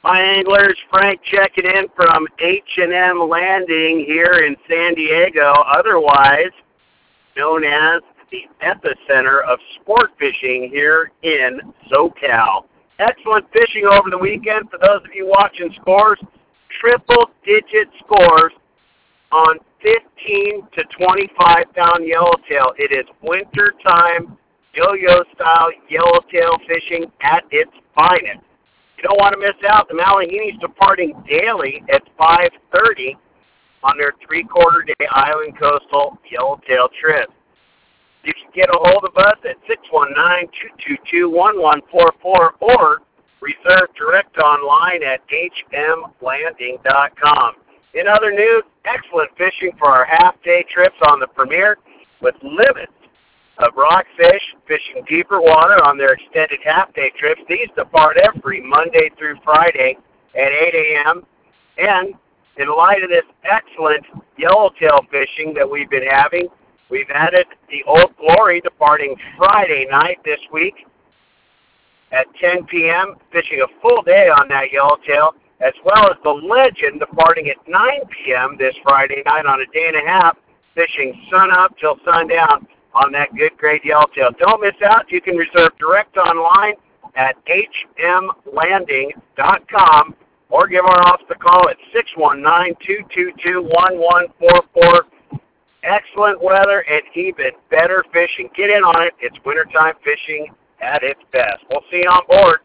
My anglers, Frank checking in from H&M Landing here in San Diego, otherwise known as the epicenter of sport fishing here in SoCal. Excellent fishing over the weekend for those of you watching scores. Triple-digit scores on 15 to 25-pound yellowtail. It is wintertime, yo-yo style yellowtail fishing at its finest. You don't want to miss out. The Malahinis departing daily at 5:30 on their three-quarter-day island coastal yellowtail trip. You can get a hold of us at 619-222-1144 or reserve direct online at hmlanding.com. In other news, excellent fishing for our half-day trips on the Premier with limits of rockfish fishing deeper water on their extended half-day trips. These depart every Monday through Friday at 8 a.m. And in light of this excellent yellowtail fishing that we've been having, we've added the Old Glory departing Friday night this week at 10 p.m., fishing a full day on that yellowtail, as well as the Legend departing at 9 p.m. this Friday night on a day and a half, fishing sun up till sundown on that good grade yellowtail. Don't miss out. You can reserve direct online at hmlanding.com or give our office a call at 619-222-1144. Excellent weather and even better fishing. Get in on it. It's wintertime fishing at its best. We'll see you on board.